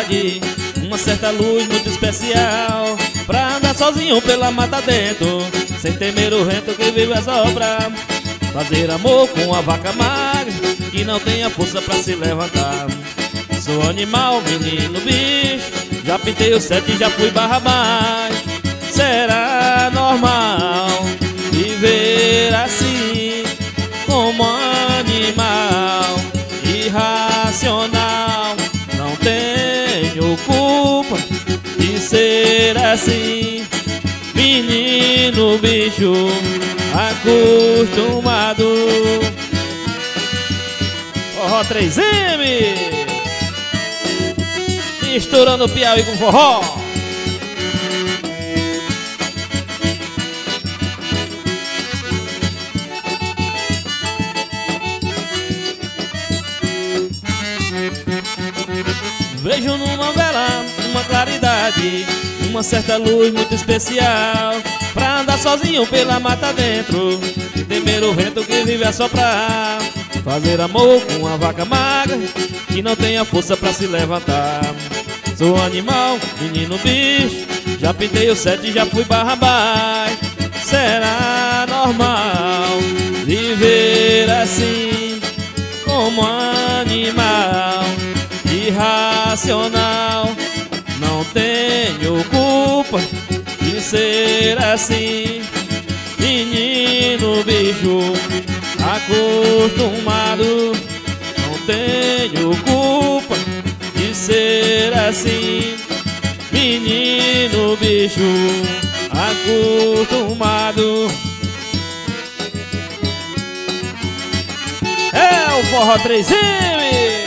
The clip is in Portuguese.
claridade, uma certa luz muito especial, pra andar sozinho pela mata dentro, sem temer o vento que vive a soprar. Fazer amor com a vaca magra, que não tem a força pra se levantar. Sou animal, menino, bicho, já pintei o sete e já fui barra baixo. Será normal viver assim, como animal irracional? Não tenho culpa de ser assim, menino, bicho, acostumado. Forró 3M, misturando Piauí com forró. Vejo numa vela uma claridade, uma certa luz muito especial, pra andar sozinho pela mata dentro, temer o vento que vive a soprar. Fazer amor com uma vaca magra, que não tem a força pra se levantar. Sou animal, menino, bicho, já pintei o sete e já fui barra baixo. Será normal viver assim, como animal irracional? Não tenho culpa de ser assim, menino, bicho, acostumado. Não tenho culpa de ser assim, menino, bicho, acostumado. É o Forró 3M.